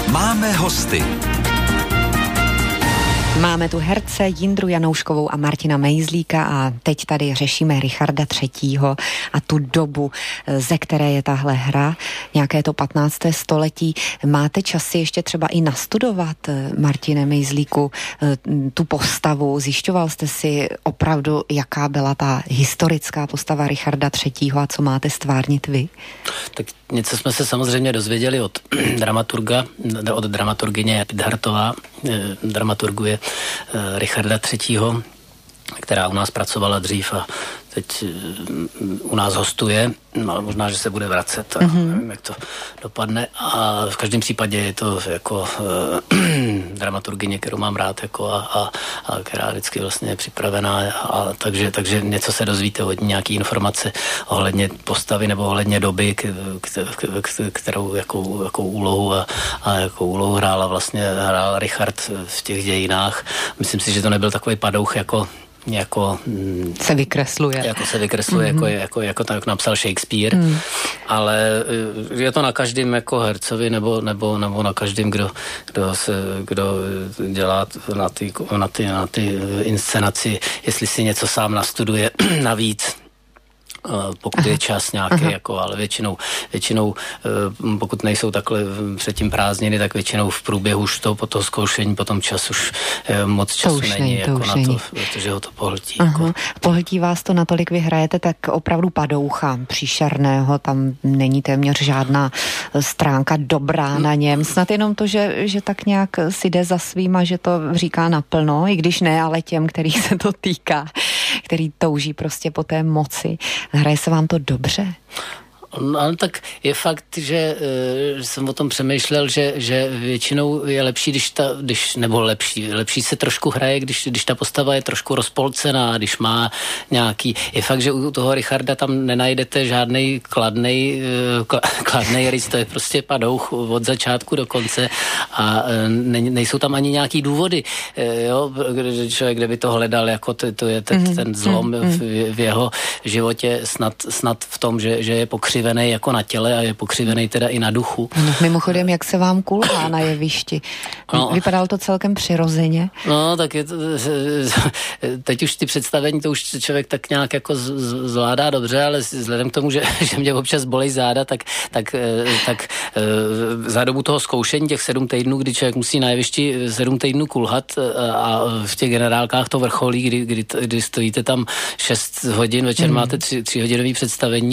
Máme hosty. Máme tu herce Jindru Janouškovou a Martina Mejzlíka a teď tady řešíme Richarda III. A tu dobu, ze které je tahle hra, nějaké to 15. století. Máte časy ještě třeba i nastudovat, Martine Mejzlíku, tu postavu? Zjišťoval jste si opravdu, jaká byla ta historická postava Richarda III. A co máte stvárnit vy? Tak něco jsme se samozřejmě dozvěděli od dramaturga, od dramaturgyně Pidhartová, dramaturguje Richarda III., která u nás pracovala dřív a teď u nás hostuje, ale možná, že se bude vracet a nevím, jak to dopadne. A v každém případě je to jako dramaturgyně, kterou mám rád jako a která vždycky vlastně je připravená takže něco se dozvíte od nějaký informace ohledně postavy nebo ohledně doby, kterou jakou úlohu a jakou úlohu hrál Richard v těch dějinách. Myslím si, že to nebyl takový padouch jako se vykresluje. Jako tak napsal Shakespeare, ale je to na každém jako hercovi nebo na každém, kdo dělá na ty inscenaci, jestli si něco sám nastuduje navíc, pokud je čas nějaký, ale většinou, pokud nejsou takhle předtím prázdniny, tak většinou v průběhu už po toho zkoušení, potom čas už moc času není jako na to, protože ho to pohltí. Pohltí vás to natolik, vy hrajete tak opravdu padoucha příšerného, tam není téměř žádná stránka dobrá na něm, snad jenom to, že tak nějak si jde za svýma, že to říká naplno, i když ne, ale těm, kterých se to týká, který touží prostě po té moci. Hraje se vám to dobře? No, tak je fakt, že jsem o tom přemýšlel, že většinou je lepší, lepší se trošku hraje, když ta postava je trošku rozpolcená, když má nějaký, je fakt, že u toho Richarda tam nenajdete žádnej kladnej rys, to je prostě padouch od začátku do konce a nejsou tam ani nějaký důvody, jo, člověk, kde by to hledal, jako to je ten zlom v jeho životě, snad v tom, že je pokřivený jako na těle a je pokřivený teda i na duchu. Mimochodem, jak se vám kulhá na jevišti? Vypadalo to celkem přirozeně? No, tak je to, teď už ty představení, to už člověk tak nějak jako zvládá dobře, ale vzhledem k tomu, že mě občas bolej záda, tak za dobu toho zkoušení těch 7 týdnů, kdy člověk musí na jevišti 7 týdnů kulhat a v těch generálkách to vrcholí, kdy stojíte tam 6 hodin, večer máte 3 hodinový představení,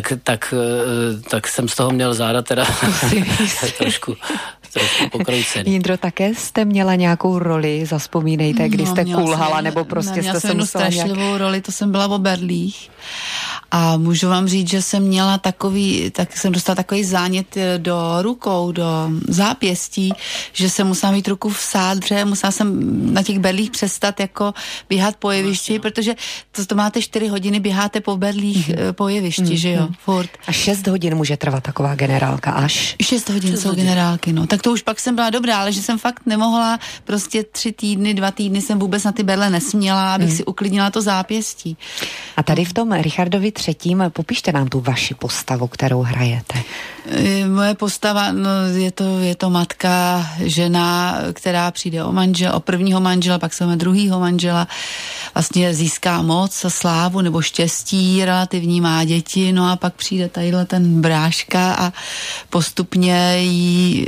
tak jsem z toho měl záda teda trošku pokroucený. Jindro, také jste měla nějakou roli, zavzpomínejte, kdy jste kulhala, nebo prostě jste se musela nějak... strašlivou roli, to jsem byla v Oberlích. A můžu vám říct, že jsem měla jsem dostala takový zánět do rukou, do zápěstí, že jsem musela mít ruku vsát, protože musela jsem na těch berlích přestat jako běhat po jevišti, protože to máte 4 hodiny, běháte po berlích po jevišti, že jo, furt. A 6 hodin může trvat taková generálka, až? 6 hodin jsou generálky, no. Tak to už pak jsem byla dobrá, ale že jsem fakt nemohla, prostě 2 týdny jsem vůbec na ty berle nesměla, abych si uklidnila to zápěstí. A tady v tom Richardovi III. Popište nám tu vaši postavu, kterou hrajete. Moje postava, no, je to matka, žena, která přijde o prvního manžela, pak se druhýho manžela, vlastně získá moc a slávu nebo štěstí relativní, má děti, no a pak přijde tadyhle ten bráška a postupně jí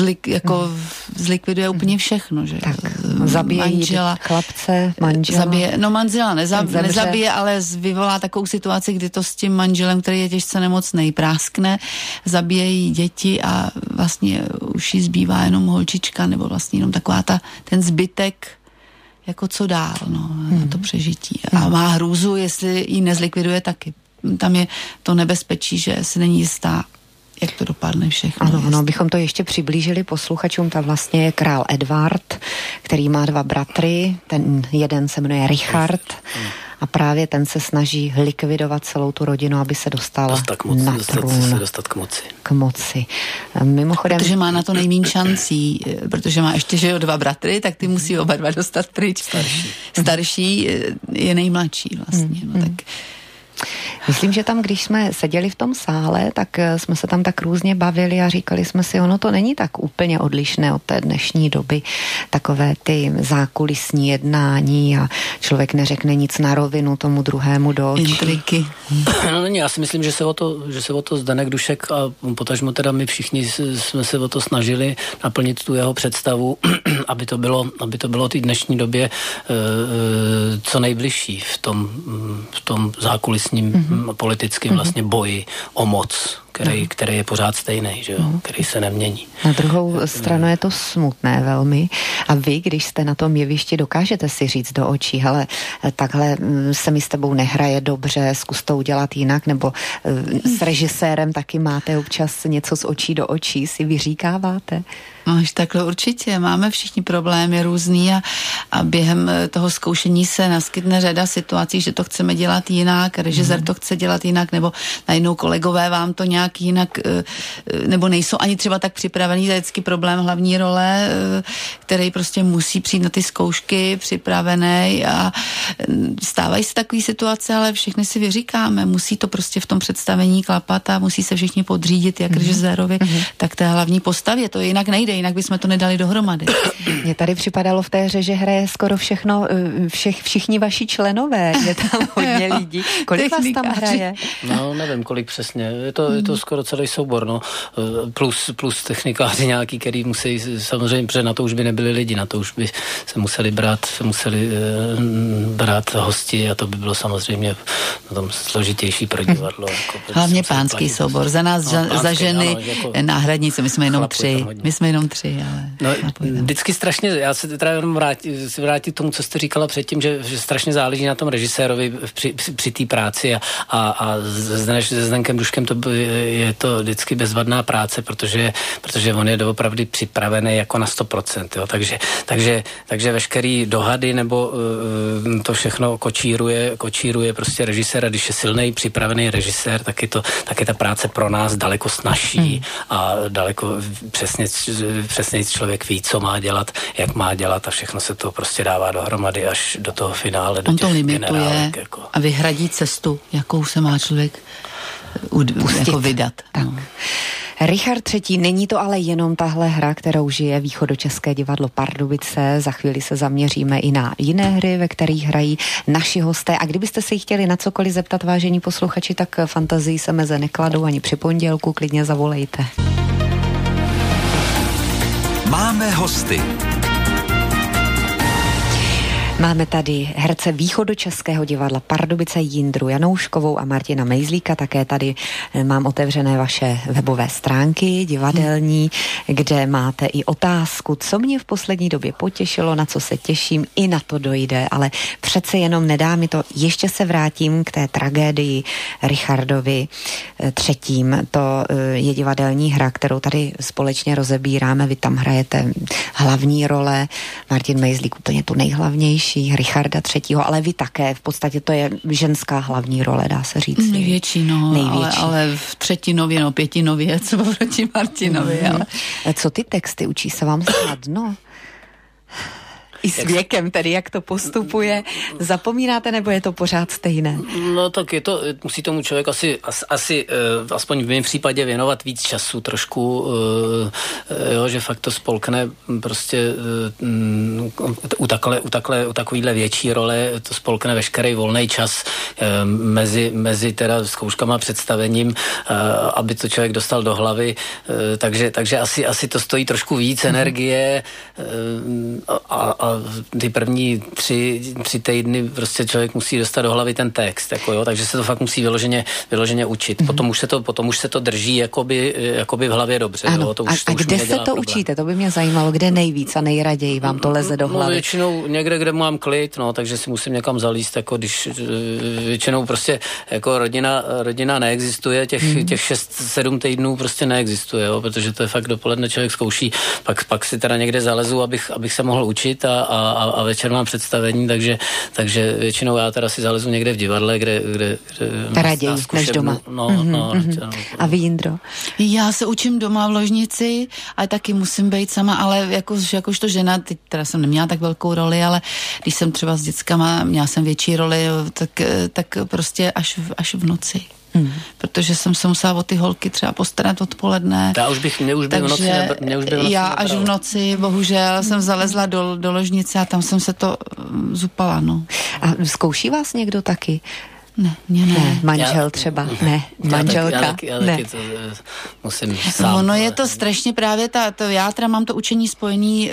zlikviduje úplně všechno, že? Tak, zabije manžela, chlapce, manžela. Manžela nezabije, ale vyvolá takovou situaci, kdy to s tím manželem, který je těžce nemocnej, práskne, zabije jí děti a vlastně už jí zbývá jenom holčička, nebo vlastně jenom taková ten zbytek, jako co dál, na to přežití. A má hrůzu, jestli ji nezlikviduje taky. Tam je to nebezpečí, že se není jistá, jak to dopadne všechno. Ano, bychom to ještě přiblížili posluchačům. Tam vlastně je král Edvard, který má 2 bratry. Ten jeden se jmenuje Richard a právě ten se snaží likvidovat celou tu rodinu, aby se dostal na trůn. Dostat k moci. Mimochodem... Protože má na to nejméně šancí, protože má ještě, že 2 bratry, tak ty musí oba 2 dostat pryč. Starší je nejmladší vlastně. Tak Myslím, že tam, když jsme seděli v tom sále, tak jsme se tam tak různě bavili a říkali jsme si, ono to není tak úplně odlišné od té dnešní doby. Takové ty zákulisní jednání a člověk neřekne nic na rovinu tomu druhému do očí. Intriky. No není, já si myslím, že se o to Zdeněk Dušek a potažmo teda my všichni jsme se o to snažili naplnit tu jeho představu, aby to bylo v té dnešní době co nejbližší v tom zákulisním politickým vlastně boji o moc, který je pořád stejný, že jo? Který se nemění. Na druhou stranu je to smutné velmi. A vy, když jste na tom jevišti, dokážete si říct do očí, hele, takhle se mi s tebou nehraje dobře, zkus to udělat jinak, nebo s režisérem taky máte občas něco z očí do očí, si vyříkáváte? Až takhle určitě. Máme všichni problémy různý a během toho zkoušení se naskytne řada situací, že to chceme dělat jinak, režisér to chce dělat jinak, nebo najednou kolegové vám to nějak jinak, nebo nejsou ani třeba tak připravený. To je vždycky problém hlavní role, který prostě musí přijít na ty zkoušky připravený a stávají se takové situace, ale všechny si vyříkáme. Musí to prostě v tom představení klapat a musí se všichni podřídit jak režisérovi, tak té hlavní postavě. To jinak nejde, jinak bychom to nedali dohromady. Mně tady připadalo v té hře, že hraje skoro všechno, všichni vaši členové. Je tam hodně lidí. Kolik vás tam hraje? No, nevím, kolik přesně. Je to skoro celý soubor, no. Plus technikáři nějaký, který musí samozřejmě, protože na to už by nebyli lidi, na to už by se museli brát hosti a to by bylo samozřejmě na tom složitější pro divadlo. Hlavně pánský soubor. Za nás, za ženy, ano, jako náhradnice, my jsme jenom tři. Ale no, vždycky strašně, já se teda jenom vrátit k tomu, co jste říkala předtím, že strašně záleží na tom režisérovi při té práci a se Zdenkem Duškem je to vždycky bezvadná práce, protože on je doopravdy připravený jako na 100%, jo, takže veškerý dohady nebo to všechno kočíruje prostě režisér a když je silný, připravený režisér, tak je ta práce pro nás daleko snazší a daleko přesně člověk ví, co má dělat, jak má dělat a všechno se to prostě dává dohromady až do toho finále. On to limituje jako. A vyhradí cestu, jakou se má člověk jako vydat. Tak. No. Richard III. Není to ale jenom tahle hra, kterou žije Východočeské divadlo Pardubice. Za chvíli se zaměříme i na jiné hry, ve kterých hrají naši hosté. A kdybyste se chtěli na cokoliv zeptat, vážení posluchači, tak fantazii se meze nekladou ani při pondělku, klidně zavolejte. Máme hosty. Máme tady herce Východočeského divadla Pardubice Jindru Janouškovou a Martina Mejzlíka. Také tady mám otevřené vaše webové stránky divadelní, kde máte i otázku, co mě v poslední době potěšilo, na co se těším, i na to dojde, ale přece jenom nedá mi to. Ještě se vrátím k té tragédii Richardovi III. To je divadelní hra, kterou tady společně rozebíráme. Vy tam hrajete hlavní role, Martin Mejzlík úplně tu nejhlavnější, Richarda III., ale vy také, v podstatě to je ženská hlavní role, dá se říct. Největší, no, ale v třetinově, no, pětinově, co proti Martinovi, ale... Co ty texty, učí se vám snadno? I s věkem, tedy jak to postupuje, zapomínáte, nebo je to pořád stejné? No tak musí tomu člověk asi aspoň v mém případě věnovat víc času trošku, že fakt to spolkne prostě u takovýhle větší role, to spolkne veškerý volný čas mezi teda zkouškama a představením, aby to člověk dostal do hlavy, takže asi to stojí trošku víc energie a ty první tři týdny prostě člověk musí dostat do hlavy ten text, takže se to fakt musí vyloženě učit. Potom už se to drží jakoby v hlavě dobře. Ano. Jo, a kde se to problém. Učíte? To by mě zajímalo, kde nejvíc a nejraději vám to leze do hlavy? No většinou někde, kde mám klid, takže si musím někam zalíst, když většinou prostě jako rodina neexistuje, těch 6-7 týdnů prostě neexistuje, protože to je fakt dopoledne člověk zkouší, pak si teda někde zalezu, abych se mohl učit a večer mám představení, takže většinou já teda si zalezu někde v divadle, kde raději než doma. A vy, Jindro? Já se učím doma v ložnici, ale taky musím být sama, ale jakožto žena, teď teda jsem neměla tak velkou roli, ale když jsem třeba s dětskama, měla jsem větší roli, tak prostě až v noci. Protože jsem se musela o ty holky třeba postarat odpoledne. Mě už by v noci já až v noci, bohužel, jsem zalezla do ložnice a tam jsem se to zupala, no. A zkouší vás někdo taky? Ne. Manžel třeba? Ne. Manželka? Já taky to musím sám. Ono je to strašně právě já teda mám to učení spojený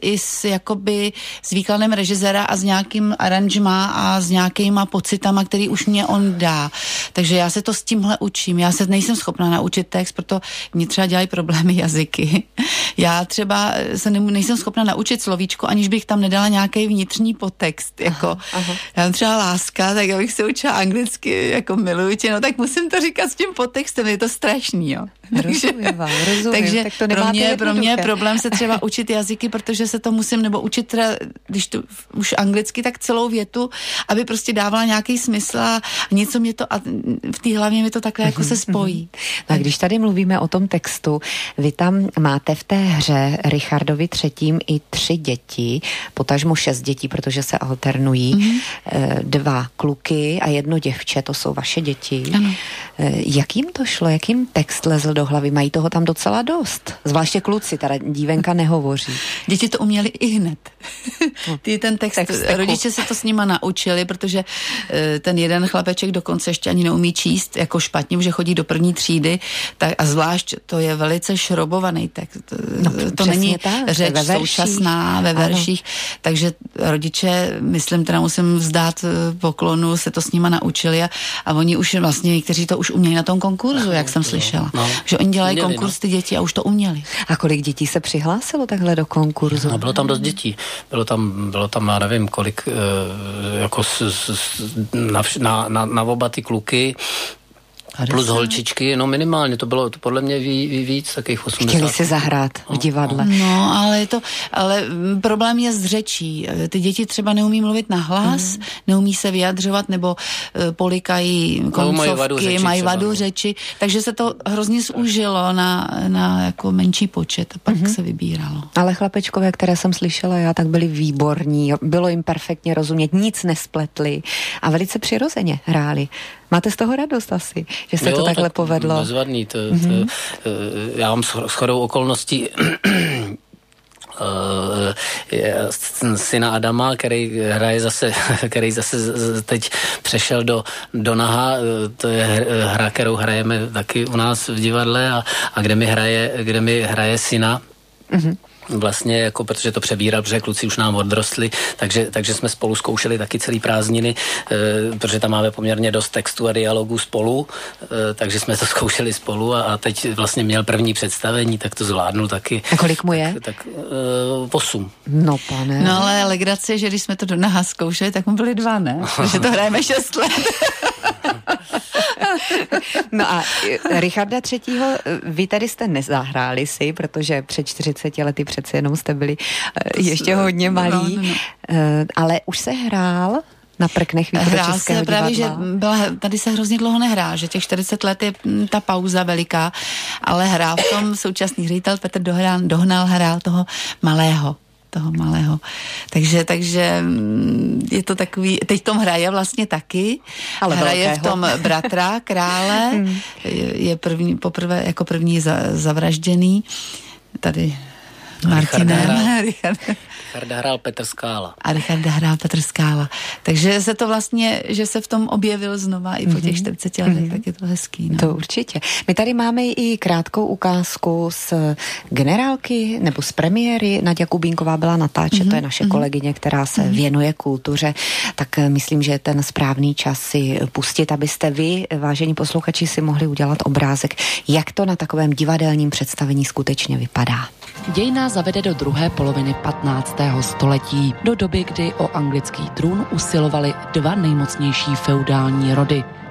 s výkladem režiséra a s nějakým aranžma a s nějakýma pocitama, který už mě on dá. Takže já se to s tímhle učím. Já se nejsem schopná naučit text, proto mě třeba dělají problémy jazyky. Já třeba se nejsem schopná naučit slovíčko, aniž bych tam nedala nějaký vnitřní podtext. Jako, já mám třeba láska, tak abych se učila anglicky, jako miluju tě, no tak musím to říkat s tím podtextem, je to strašný, jo. Rozumím. Takže tak to pro mě je problém se třeba učit jazyky, protože se to musím, nebo učit teda, když to už anglicky, tak celou větu, aby prostě dávala nějaký smysl a něco mě to, a v té hlavě mi to takhle jako se spojí. No a když tady mluvíme o tom textu, vy tam máte v té hře Richardovi III. I 3 děti, potažmo 6 dětí, protože se alternují, 2 kluky a 1 děvče, to jsou vaše děti. Ano. Jak jim to šlo? Jak jim text lezl do hlavy? Mají toho tam docela dost. Zvláště kluci, teda dívenka nehovoří. Děti to uměli i hned. Ten text rodiče se to s nima naučili, protože ten jeden chlapeček dokonce ještě ani neumí číst jako špatně, že chodí do 1. třídy, tak a zvlášť to je velice šrobovaný text. To není řeč současná ve verších, takže rodiče, myslím, teda musím vzdát poklonu, se to s nima naučili a oni už vlastně někteří to už uměli na tom konkurzu, jak jsem slyšela. Že oni dělají konkurs ty děti a už to uměli. A kolik dětí se přihlásilo takhle do konkurzu? No, bylo tam dost dětí. Bylo tam já nevím, kolik jako na oba ty kluky plus holčičky, no minimálně, to bylo to podle mě víc, takových 80. Chtěli si zahrát v divadle. No, ale problém je s řečí. Ty děti třeba neumí mluvit na hlas, neumí se vyjadřovat, nebo polikají koncovky, mají vadu řeči, takže se to hrozně zúžilo na jako menší počet a pak se vybíralo. Ale chlapečkové, které jsem slyšela já, tak byli výborní, bylo jim perfektně rozumět, nic nespletli a velice přirozeně hráli. Máte z toho radost asi, že se to takhle povedlo? Bezvadný. Já mám shodou okolností syna Adama, který zase teď přešel do Naha, to je hra, kterou hrajeme taky u nás v divadle a kde mi hraje syna. Vlastně, jako protože to přebíral, protože kluci už nám odrostli, takže jsme spolu zkoušeli taky celý prázdniny, protože tam máme poměrně dost textu a dialogů spolu, takže jsme to zkoušeli spolu a teď vlastně měl první představení, tak to zvládnul taky. A kolik mu je? Tak 8. No, pane. No, ale legrace je, že když jsme to do Naha zkoušeli, tak mu byli 2, ne? Protože to hrajeme 6 let. No a Richarda III. Vy tady jste nezahráli si, protože před 40 lety přece jenom jste byli ještě hodně malí, no. Ale už se hrál na prknech Východočeského divadla. Právě, že tady se hrozně dlouho nehrá, že těch 40 let je ta pauza veliká, ale hrál v tom současný ředitel Petr Dohnal hrál toho malého. Takže je to takový, teď v tom hraje vlastně taky, ale hraje velkého. V tom bratra krále, je poprvé jako první zavražděný, tady Martinem. Richarda hrál Petr Skála. A Richarda hrál Petr Skála. Takže se to vlastně, že se v tom objevil znova i po těch 40 letech, tak je to hezký. No. To určitě. My tady máme i krátkou ukázku z generálky nebo z premiéry. Naďa Kubínková byla natáčet, to je naše kolegyně, která se věnuje kultuře, tak myslím, že je ten správný čas si pustit, abyste vy, vážení posluchači, si mohli udělat obrázek, jak to na takovém divadelním představení skutečně vypadá. Děj nás zavede do druhé poloviny 15. století, do doby, kdy o anglický trůn usilovali 2 nejmocnější feudální rody.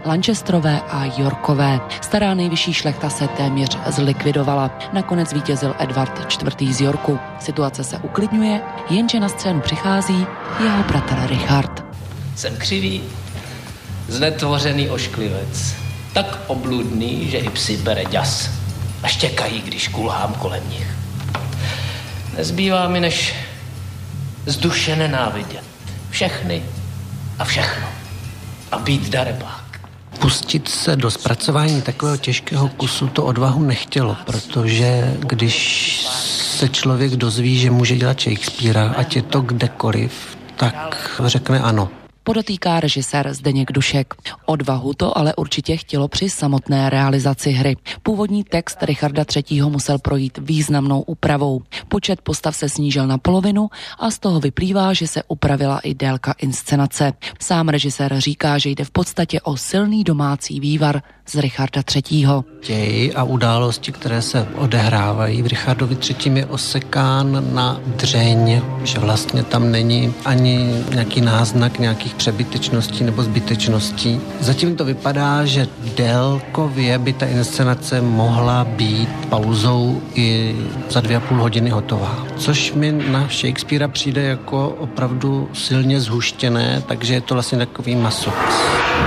Lancasterové a Yorkové. Stará nejvyšší šlechta se téměř zlikvidovala. Nakonec vítězil Edward IV. Z Yorku. Situace se uklidňuje, jenže na scénu přichází jeho bratr Richard. Jsem křivý, znetvořený ošklivec. Tak obludný, že i psi bere ďas. A štěkají, když kulhám kolem nich. Nezbývá mi, než z duše nenávidět všechny a všechno. A být darebák. Pustit se do zpracování takového těžkého kusu to odvahu nechtělo, protože když se člověk dozví, že může dělat Shakespearea, ať je to kdekoliv, tak řekne ano. Podotýká režisér Zdeněk Dušek. Odvahu to ale určitě chtělo při samotné realizaci hry. Původní text Richarda III. Musel projít významnou úpravou. Počet postav se snížil na polovinu a z toho vyplývá, že se upravila i délka inscenace. Sám režisér říká, že jde v podstatě o silný domácí vývar z Richarda III. Děj a události, které se odehrávají v Richardovi III. Je osekán na dřeň, že vlastně tam není ani nějaký náznak nějakých přebytečností nebo zbytečností. Zatím to vypadá, že délkově by ta inscenace mohla být pauzou i za 2,5 hodiny hotová. Což mi na Shakespearea přijde jako opravdu silně zhuštěné, takže je to vlastně takový masochist.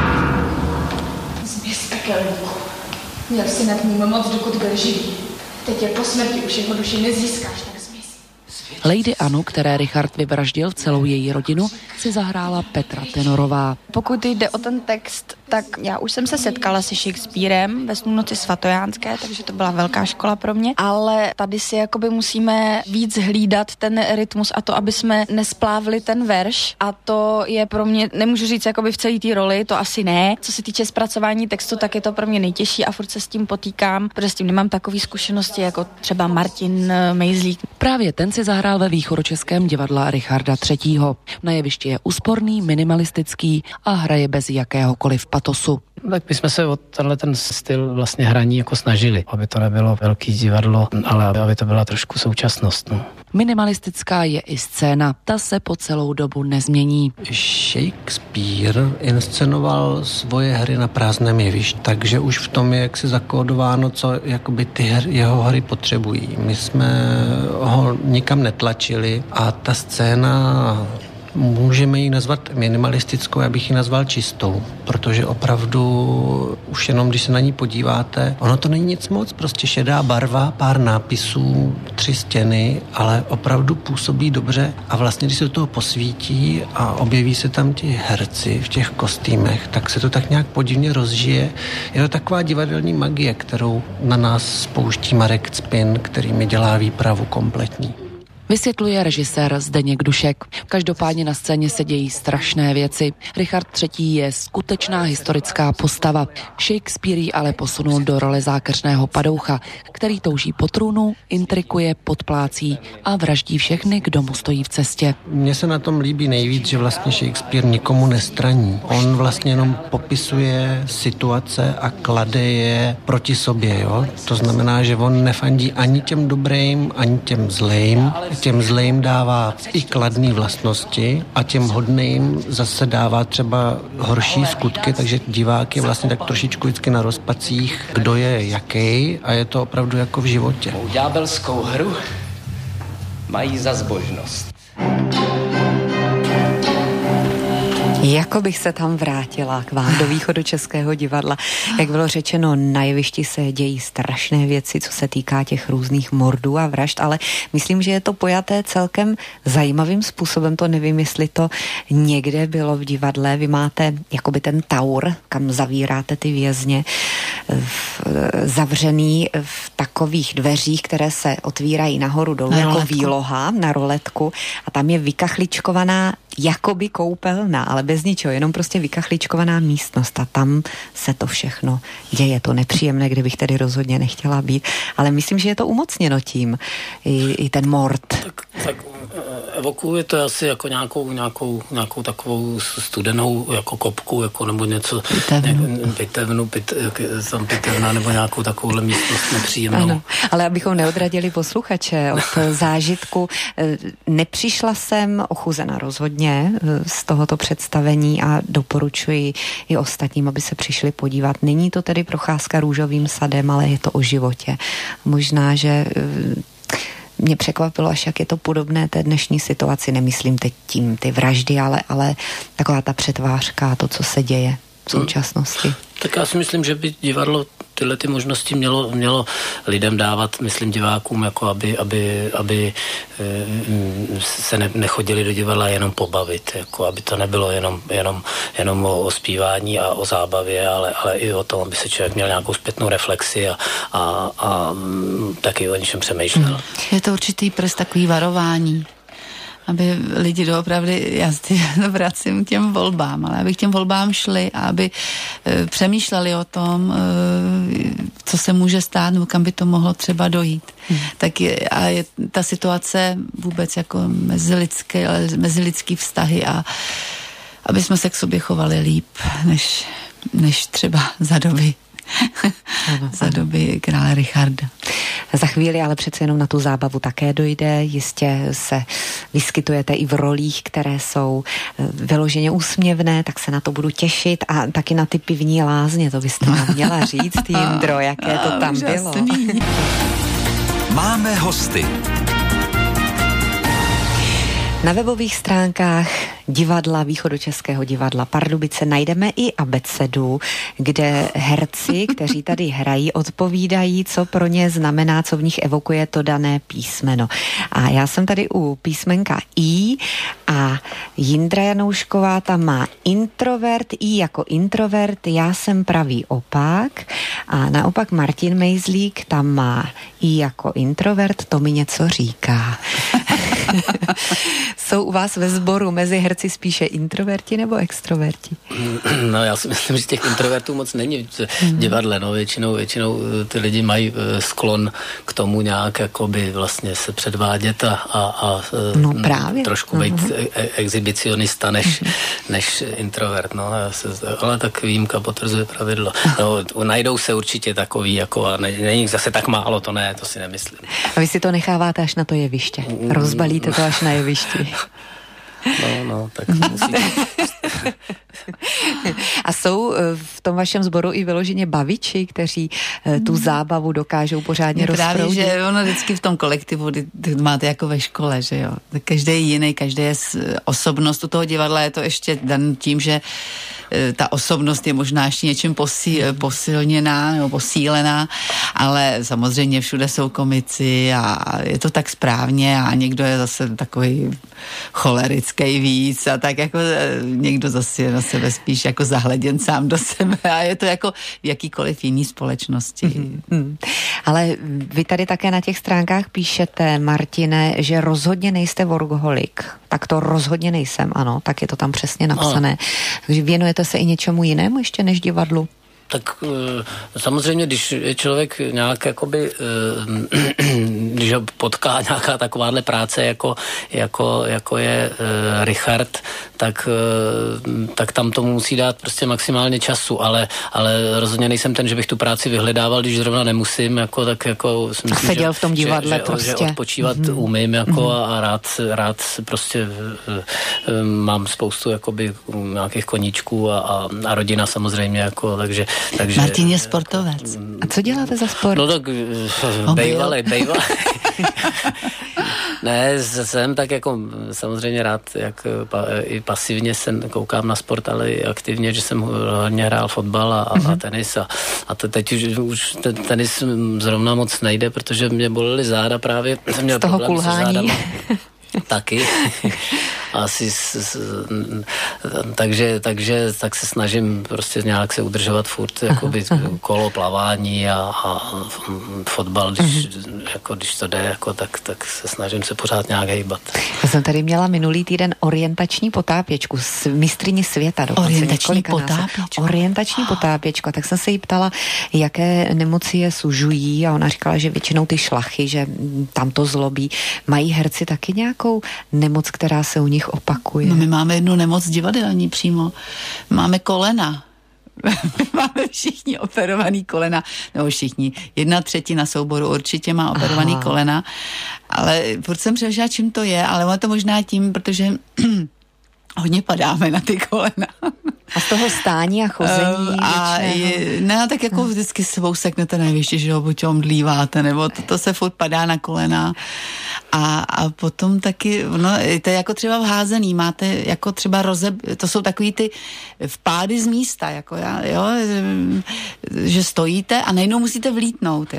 Zběs pekelníku. Měl si nad ním moc, dokud byl živý. Teď je po smrti, už jeho duši nezískáš, tak zběs. Lady Anu, které Richard vyvraždil celou její rodinu, si zahrála Petra Tenorová. Pokud jde o ten text, tak já už jsem se setkala se Shakespearem ve Snu noci svatojánské, takže to byla velká škola pro mě, ale tady si jakoby musíme víc hlídat ten rytmus a to, aby jsme nesplávli ten verš a to je pro mě, nemůžu říct jakoby v celé té roli, to asi ne. Co se týče zpracování textu, tak je to pro mě nejtěžší a furt se s tím potýkám, protože s tím nemám takové zkušenosti jako třeba Martin Mejzlík. Právě ten si zahrál ve Východočeském divadle Richarda III. Na jevišti je úsporný, minimalistický a hraje bez jakéhokoliv patosu. Tak my jsme se o ten styl vlastně hraní jako snažili, aby to nebylo velký divadlo, ale aby to byla trošku současnost. No. Minimalistická je i scéna, ta se po celou dobu nezmění. Shakespeare inscenoval svoje hry na prázdném jevišti, takže už v tom je jaksi zakódováno, co jakoby jeho hry potřebují. My jsme ho nikam netlačili a ta scéna, můžeme ji nazvat minimalistickou, já bych ji nazval čistou, protože opravdu už jenom, když se na ní podíváte, ono to není nic moc, prostě šedá barva, pár nápisů, 3 stěny, ale opravdu působí dobře a vlastně, když se do toho posvítí a objeví se tam ti herci v těch kostýmech, tak se to tak nějak podivně rozžije. Je to taková divadelní magie, kterou na nás spouští Marek Cpin, který mi dělá výpravu kompletní. Vysvětluje režisér Zdeněk Dušek. Každopádně na scéně se dějí strašné věci. Richard III. Je skutečná historická postava. Shakespeare ji ale posunul do role zákeřného padoucha, který touží po trůnu, intrikuje, podplácí a vraždí všechny, kdo mu stojí v cestě. Mně se na tom líbí nejvíc, že vlastně Shakespeare nikomu nestraní. On vlastně jenom popisuje situace a klade je proti sobě. Jo? To znamená, že on nefandí ani těm dobrým, ani těm zlým. Těm zlým dává i kladné vlastnosti a těm hodným zase dává třeba horší skutky, takže divák je vlastně tak trošičku vždycky na rozpacích, kdo je jaký a je to opravdu jako v životě. Mou ďábelskou hru mají za zbožnost. Jako bych se tam vrátila k vám do Východočeského divadla. Jak bylo řečeno, na jevišti se dějí strašné věci, co se týká těch různých mordů a vražd, ale myslím, že je to pojaté celkem zajímavým způsobem. To nevím, jestli to někde bylo v divadle. Vy máte jakoby ten taur, kam zavíráte ty vězně, zavřený v takových dveřích, které se otvírají nahoru dolů jako výloha na roletku a tam je vykachličkovaná jakoby koupelna, ale bez ničeho, jenom prostě vykachličkovaná místnost a tam se to všechno děje. To nepříjemné, kde bych tedy rozhodně nechtěla být, ale myslím, že je to umocněno tím, i ten mord. Tak evokuje to asi jako nějakou takovou studenou jako kopku, jako nebo něco pitevna nebo nějakou takovouhle místnost nepříjemnou. Ano, ale abychom neodradili posluchače od zážitku, nepřišla jsem ochuzena rozhodně z tohoto představení. představení a doporučuji i ostatním, aby se přišli podívat. Není to tedy procházka růžovým sadem, ale je to o životě. Možná, že mě překvapilo, až jak je to podobné té dnešní situaci, nemyslím teď tím ty vraždy, ale taková ta přetvářka, to, co se děje v současnosti. Tak já si myslím, že by divadlo tyhle ty možnosti mělo lidem dávat, myslím divákům, jako aby se nechodili do divadla jenom pobavit, jako aby to nebylo jenom o zpívání a o zábavě, ale i o tom, aby se člověk měl nějakou zpětnou reflexi a taky o něčem přemýšlel. Je to určitý prst, takový varování, aby lidi doopravdy, já se vracím k těm volbám, ale aby k těm volbám šli a aby přemýšleli o tom, co se může stát, nebo kam by to mohlo třeba dojít. Tak je ta situace vůbec jako mezilidský vztahy a aby jsme se k sobě chovali líp, než třeba za doby krále Richarda. Za chvíli ale přece jenom na tu zábavu také dojde. Jistě se vyskytujete i v rolích, které jsou vyloženě úsměvné, tak se na to budu těšit a taky na ty pivní lázně, to byste nám měla říct, Jindro, jaké to tam bylo. Máme hosty. Na webových stránkách divadla, Východočeského divadla Pardubice najdeme i abecedu, kde herci, kteří tady hrají, odpovídají, co pro ně znamená, co v nich evokuje to dané písmeno. A já jsem tady u písmenka I a Jindra Janoušková tam má introvert, I jako introvert, já jsem pravý opak a naopak Martin Mejzlík tam má I jako introvert, to mi něco říká. Jsou u vás ve sboru mezi herci spíše introverti nebo extroverti? No já si myslím, že těch introvertů moc není v divadle, no většinou ty lidi mají sklon k tomu nějak jakoby vlastně se předvádět a no právě. Trošku být exhibicionista než introvert, no ale tak výjimka potvrzuje pravidlo. No, najdou se určitě takový, jako a není zase tak málo, to ne, to si nemyslím. A vy si to necháváte až na to jeviště? Rozbalíte to až na jevišti? No, tak musíte. A jsou v tom vašem sboru i vyloženě baviči, kteří tu zábavu dokážou pořádně rozproudit? Právě, že ono vždycky v tom kolektivu máte jako ve škole, že jo. Každý je jiný, každý je osobnost u toho divadla, je to ještě dan tím, že ta osobnost je možná ještě něčím posilněná nebo posílená, ale samozřejmě všude jsou komici a je to tak správně a někdo je zase takový cholerický víc a tak jako někdo zase na sebe spíš jako zahleděn sám do sebe a je to jako v jakýkoliv jiný společnosti. Ale vy tady také na těch stránkách píšete, Martine, že rozhodně nejste workoholik. Tak to rozhodně nejsem, ano, tak je to tam přesně napsané. Takže věnujete se i něčemu jinému ještě než divadlu? Tak samozřejmě, když je člověk nějak jakoby, když ho potká nějaká takováhle práce, jako je Richard, tak tam tomu musí dát prostě maximálně času, ale rozhodně nejsem ten, že bych tu práci vyhledával, když zrovna nemusím, jako tak jako si myslím, seděl v tom divadle že odpočívat umím, jako a rád prostě mám spoustu jakoby nějakých koníčků a rodina samozřejmě, jako takže Martin je sportovec. A co děláte za sport? No tak bejvalej. Ne, jsem tak jako samozřejmě rád, jak i pasivně se koukám na sport, ale i aktivně, že jsem hodně hrál fotbal a tenis a teď už tenis zrovna moc nejde, protože mě bolely záda právě. Z toho kulhání. Taky. Asi takže tak se snažím prostě nějak se udržovat furt jakoby kolo, plavání a fotbal, když to jde, jako, tak se snažím se pořád nějak hejbat. Já jsem tady měla minulý týden orientační potápěčku s mistryni světa. Orientační potápěčku. Tak jsem se jí ptala, jaké nemoci je sužují a ona říkala, že většinou ty šlachy, že tam to zlobí. Mají herci taky nějakou nemoc, která se u nich opakuje? No my máme jednu nemoc divadelní přímo. Máme kolena. Máme všichni operovaný kolena, nebo všichni. 1/3 souboru určitě má operovaný kolena, ale furt jsem přemýšlela, čím to je, ale ono to možná tím, protože hodně padáme na ty kolena. A z toho stání a chození tak jako vždycky sebou seknete nejvyšší, že ho buď omdlíváte, nebo to se furt padá na kolena. A potom taky, to je jako třeba v házený, máte jako třeba to jsou takový ty vpády z místa, jako že stojíte a najednou musíte vlítnout.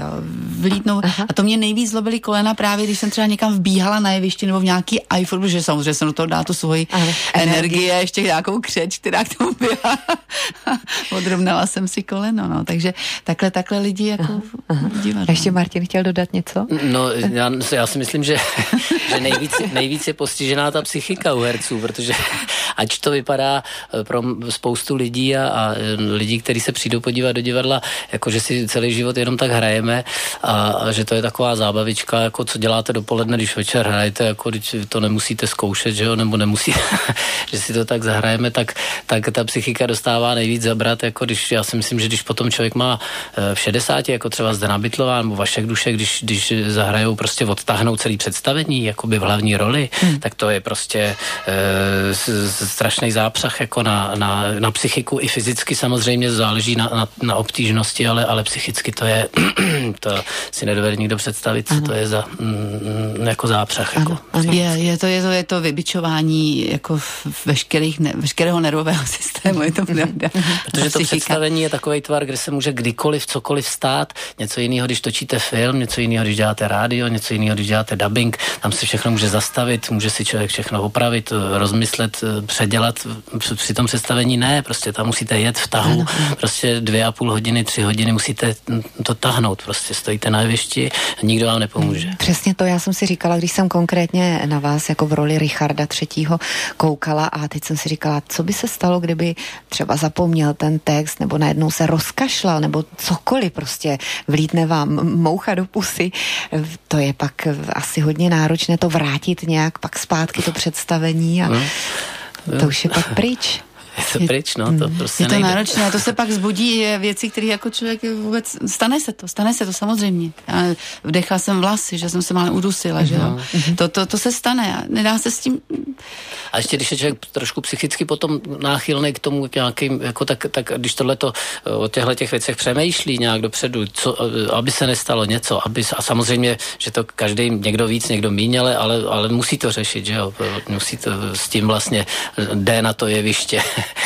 A to mě nejvíc zlobily kolena právě, když jsem třeba někam vbíhala na jevišti nebo v nějaký Eiffel, protože samozřejmě jsem do toho dala tu svoji energii a ještě nějakou křeč, která k tomu byla. Odrovnala jsem si koleno, takže takhle lidi jako divadlo. Ještě Martin chtěl dodat něco? No, já si myslím, že nejvíc je postižená ta psychika u herců, protože ať to vypadá pro spoustu lidí a lidí, kteří se přijdou podívat do divadla, jako že si celý život jenom tak hrajeme a že to je taková zábavička, jako co děláte dopoledne, když večer hrajete, jako když to nemusíte zkoušet, že jo, nebo nemusí, že si to tak zahrajeme, tak ta psychika dostává nejvíc zabrat, jako já si myslím, že když potom člověk má v 60, jako třeba Zdena Bytlová nebo Vašek Dušek, když zahrajou prostě odtáhnou celý představení, jakoby v hlavní roli, tak to je prostě strašný zápřah jako na psychiku i fyzicky samozřejmě záleží na obtížnosti, ale psychicky to je to si nedovede nikdo představit, co to je za jako zápřah. Ano, jako. Je to vybičování jako veškerého nervového systému, je to pravda. Protože to představení je takovej tvar, kde se může kdykoliv cokoliv stát, něco jiného, když točíte film, něco jiného, když děláte rádio, něco jiného, když děláte dubbing, tam se všechno může zastavit, může si člověk všechno opravit, rozmyslet, předělat, při tom představení ne, prostě tam musíte jet v tahu, prostě 2,5 hodiny, 3 hodiny musíte to tahnout, prostě stojíte na jevišti a nikdo vám nepomůže. Přesně to já jsem si říkala, když jsem konkrétně na vás jako v roli Richarda III. Koukala a teď jsem si říkala, co by se stalo, kdyby třeba zapomněl ten text nebo najednou se rozkašlal nebo cokoliv, prostě vlítne vám moucha do pusy. To je pak asi hodně náročné to vrátit nějak pak zpátky to představení a to už je pak pryč. Je to pryč, to prostě je to náročné, to se pak zbudí věci, které jako člověk vůbec, stane se to samozřejmě. Já vdechla jsem vlasy, že jsem se málo udusila, že jo. To se stane a nedá se s tím. A ještě když je člověk trošku psychicky potom náchylný k tomu nějakým, jako tak když tohleto o těch věcech přemýšlí nějak dopředu, aby se nestalo něco, a samozřejmě, že to každý někdo víc, někdo míň, ale musí to řešit, že jo. Musí to s tím vlastně jde na to jeviště.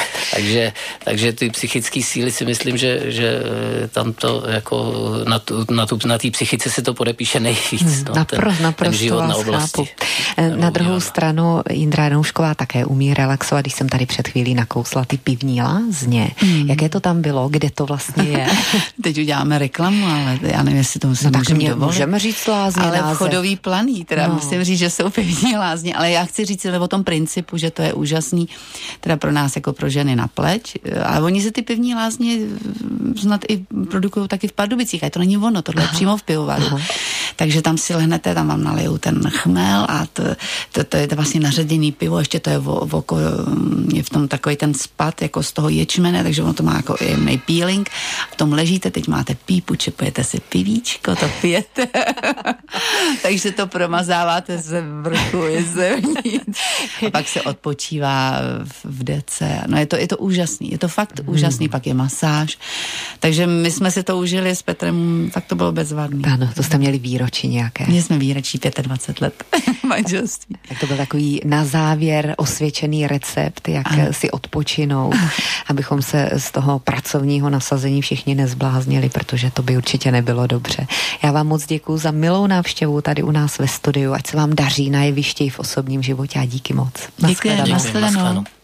takže ty psychické síly si myslím, že tam to jako na té psychice se to podepíše nejvíc. Naprosto život na oblasti. Na druhou stranu Jindra Janoušková také umí relaxovat, když jsem tady před chvílí nakousla ty pivní lázně. Jaké to tam bylo? Kde to vlastně je? Teď uděláme reklamu, ale já nevím, jestli to můžeme říct lázně. Ale vchodový planý, teda musím říct, že jsou pivní lázně, ale já chci říct o tom principu, že to je úžasný, teda pro nás jako pro ženy na pleť, ale oni se ty pivní lázně snad i produkují taky v Pardubicích, a to není ono, tohle je přímo v pivovaru. Takže tam si lehnete, tam vám nalijou ten chmel a to je vlastně naředěný pivo, ještě to je v tom takový ten spad jako z toho ječmene, takže ono to má jako jemnej peeling. V tom ležíte, teď máte pípu, čepujete si pivíčko, to pijete. Takže to promazáváte ze vrchu i zevnitř. A pak se odpočívá v dece. No je to úžasný, je to fakt úžasný, pak je masáž. Takže my jsme si to užili s Petrem, tak to bylo bezvadný. Ano, to jste měli výročí nějaké. Měli jsme výročí 25 let manželství. Tak to byl takový na závěr osvědčený recept, jak si odpočinout, abychom se z toho pracovního nasazení všichni nezbláznili, protože to by určitě nebylo dobře. Já vám moc děkuju za milou návštěvu tady u nás ve studiu, ať se vám daří na jevišti v osobním životě a díky moc. Děkuji, nashledanou.